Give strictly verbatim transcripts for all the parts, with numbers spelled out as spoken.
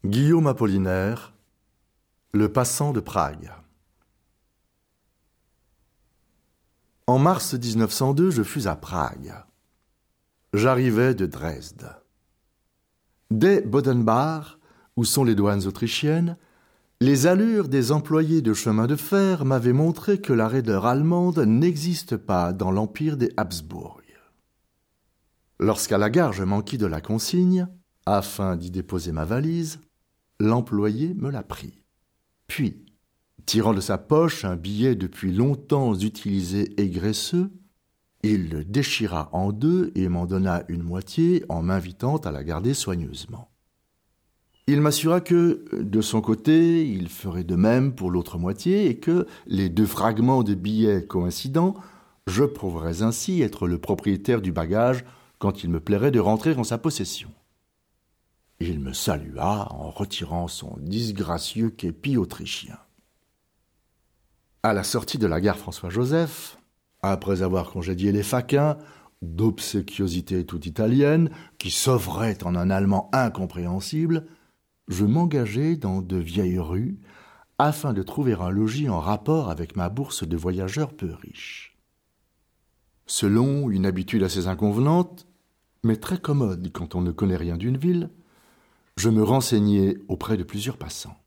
Guillaume Apollinaire, Le passant de Prague. En mars mille neuf cent deux, je fus à Prague. J'arrivais de Dresde. Dès Bodenbach, où sont les douanes autrichiennes, les allures des employés de chemin de fer m'avaient montré que la raideur allemande n'existe pas dans l'empire des Habsbourg. Lorsqu'à la gare je m'enquis de la consigne, afin d'y déposer ma valise, l'employé me la prit. Puis, tirant de sa poche un billet depuis longtemps utilisé et graisseux, il le déchira en deux et m'en donna une moitié en m'invitant à la garder soigneusement. Il m'assura que, de son côté, il ferait de même pour l'autre moitié et que, les deux fragments de billets coïncidant, je prouverais ainsi être le propriétaire du bagage quand il me plairait de rentrer en sa possession. Il me salua en retirant son disgracieux képi autrichien. À la sortie de la gare François-Joseph, après avoir congédié les faquins, d'obséquiosité toute italienne, qui s'offraient en un allemand incompréhensible, je m'engageai dans de vieilles rues afin de trouver un logis en rapport avec ma bourse de voyageur peu riche. Selon une habitude assez inconvenante, mais très commode quand on ne connaît rien d'une ville, je me renseignai auprès de plusieurs passants.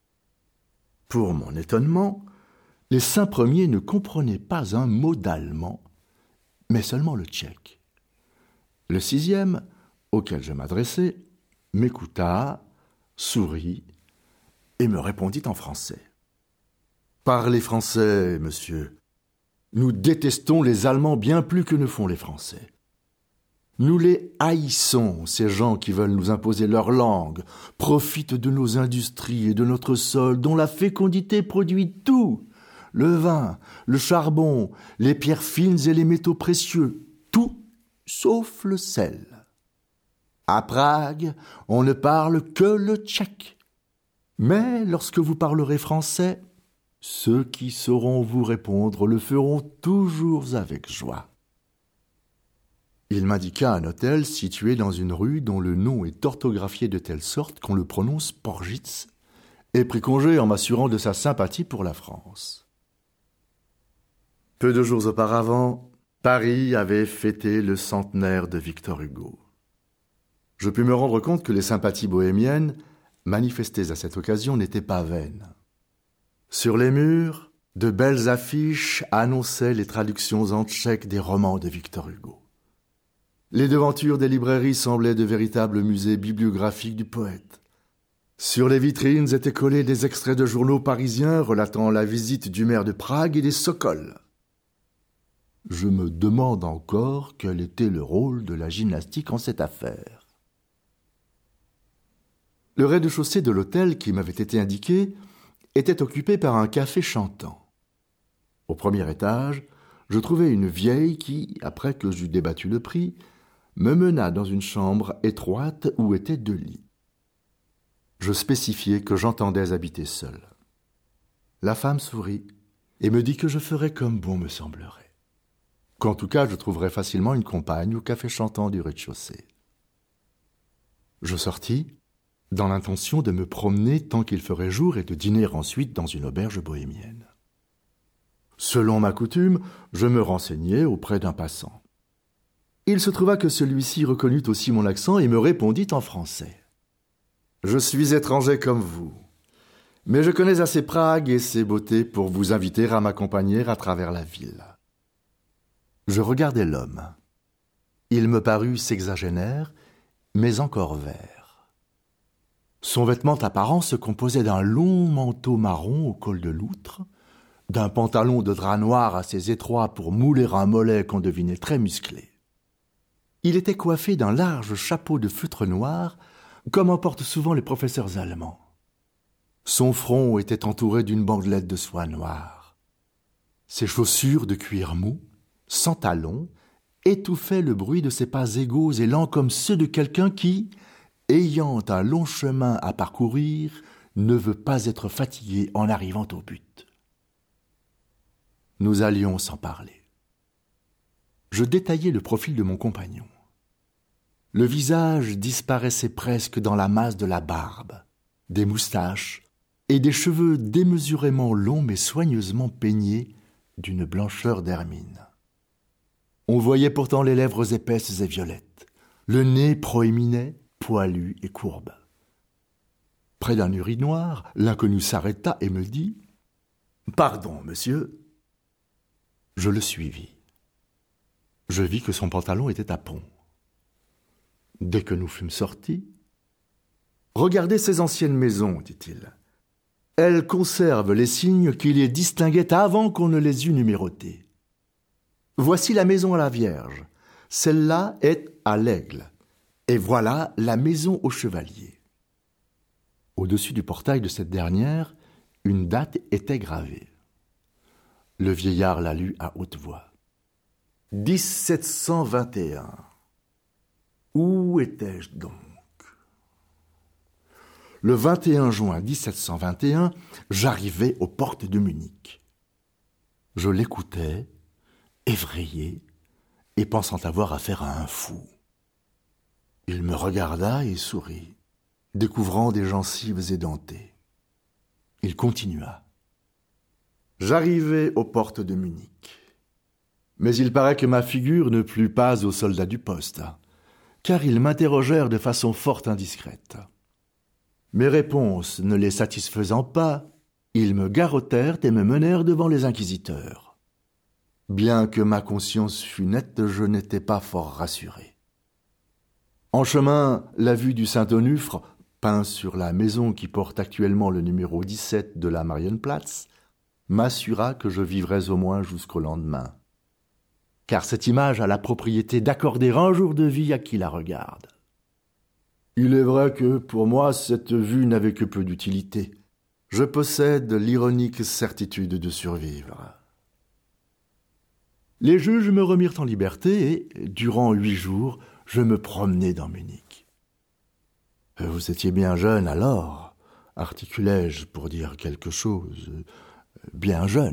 Pour mon étonnement, les cinq premiers ne comprenaient pas un mot d'allemand, mais seulement le tchèque. Le sixième, auquel je m'adressai, m'écouta, sourit et me répondit en français. « Parlez français, monsieur. Nous détestons les Allemands bien plus que ne font les Français. Nous les haïssons, ces gens qui veulent nous imposer leur langue, profitent de nos industries et de notre sol, dont la fécondité produit tout, le vin, le charbon, les pierres fines et les métaux précieux, tout sauf le sel. À Prague, on ne parle que le tchèque. Mais lorsque vous parlerez français, ceux qui sauront vous répondre le feront toujours avec joie. » Il m'indiqua un hôtel situé dans une rue dont le nom est orthographié de telle sorte qu'on le prononce Porgitz, et prit congé en m'assurant de sa sympathie pour la France. Peu de jours auparavant, Paris avait fêté le centenaire de Victor Hugo. Je pus me rendre compte que les sympathies bohémiennes, manifestées à cette occasion, n'étaient pas vaines. Sur les murs, de belles affiches annonçaient les traductions en tchèque des romans de Victor Hugo. Les devantures des librairies semblaient de véritables musées bibliographiques du poète. Sur les vitrines étaient collés des extraits de journaux parisiens relatant la visite du maire de Prague et des Sokols. Je me demande encore quel était le rôle de la gymnastique en cette affaire. Le rez-de-chaussée de l'hôtel qui m'avait été indiqué était occupé par un café chantant. Au premier étage, je trouvai une vieille qui, après que j'eus débattu le prix, me mena dans une chambre étroite où étaient deux lits. Je spécifiai que j'entendais habiter seul. La femme sourit et me dit que je ferais comme bon me semblerait, qu'en tout cas je trouverais facilement une compagne au café chantant du rez-de-chaussée. Je sortis, dans l'intention de me promener tant qu'il ferait jour et de dîner ensuite dans une auberge bohémienne. Selon ma coutume, je me renseignai auprès d'un passant. Il se trouva que celui-ci reconnut aussi mon accent et me répondit en français. « Je suis étranger comme vous, mais je connais assez Prague et ses beautés pour vous inviter à m'accompagner à travers la ville. » Je regardai l'homme. Il me parut sexagénaire, mais encore vert. Son vêtement apparent se composait d'un long manteau marron au col de loutre, d'un pantalon de drap noir assez étroit pour mouler un mollet qu'on devinait très musclé. Il était coiffé d'un large chapeau de feutre noir, comme en portent souvent les professeurs allemands. Son front était entouré d'une bandelette de soie noire. Ses chaussures de cuir mou, sans talons, étouffaient le bruit de ses pas égaux et lents comme ceux de quelqu'un qui, ayant un long chemin à parcourir, ne veut pas être fatigué en arrivant au but. Nous allions sans parler. Je détaillai le profil de mon compagnon. Le visage disparaissait presque dans la masse de la barbe. des moustaches et des cheveux démesurément longs mais soigneusement peignés d'une blancheur d'hermine. On voyait pourtant les lèvres épaisses et violettes, le nez proéminent, poilu et courbe. Près d'un urinoir, l'inconnu s'arrêta et me dit « Pardon, monsieur ». Je le suivis. Je vis que son pantalon était à pont. Dès que nous fûmes sortis, « Regardez ces anciennes maisons, dit-il. Elles conservent les signes qui les distinguaient avant qu'on ne les eût numérotées. Voici la maison à la Vierge, celle-là est à l'Aigle, et voilà la maison au Chevalier. » Au-dessus du portail de cette dernière, une date était gravée. Le vieillard la lut à haute voix. dix-sept cent vingt et un. Où étais-je donc? Le vingt et un juin dix-sept cent vingt et un, j'arrivai aux portes de Munich. Je l'écoutais, effrayé, et pensant avoir affaire à un fou. Il me regarda et sourit, découvrant des gencives édentées. Il continua. J'arrivai aux portes de Munich. Mais il paraît que ma figure ne plut pas aux soldats du poste, car ils m'interrogèrent de façon fort indiscrète. Mes réponses ne les satisfaisant pas, ils me garrottèrent et me menèrent devant les inquisiteurs. Bien que ma conscience fût nette, je n'étais pas fort rassuré. En chemin, la vue du Saint-Onufre, peint sur la maison qui porte actuellement le numéro dix-sept de la Marienplatz, m'assura que je vivrais au moins jusqu'au lendemain. Car cette image a la propriété d'accorder un jour de vie à qui la regarde. Il est vrai que, pour moi, cette vue n'avait que peu d'utilité. Je possède l'ironique certitude de survivre. Les juges me remirent en liberté et, durant huit jours, je me promenai dans Munich. « Vous étiez bien jeune alors, articulai-je pour dire quelque chose. Bien jeune. »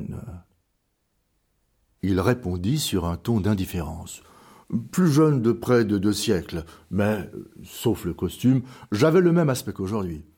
Il répondit sur un ton d'indifférence. « Plus jeune de près de deux siècles, mais, sauf le costume, j'avais le même aspect qu'aujourd'hui.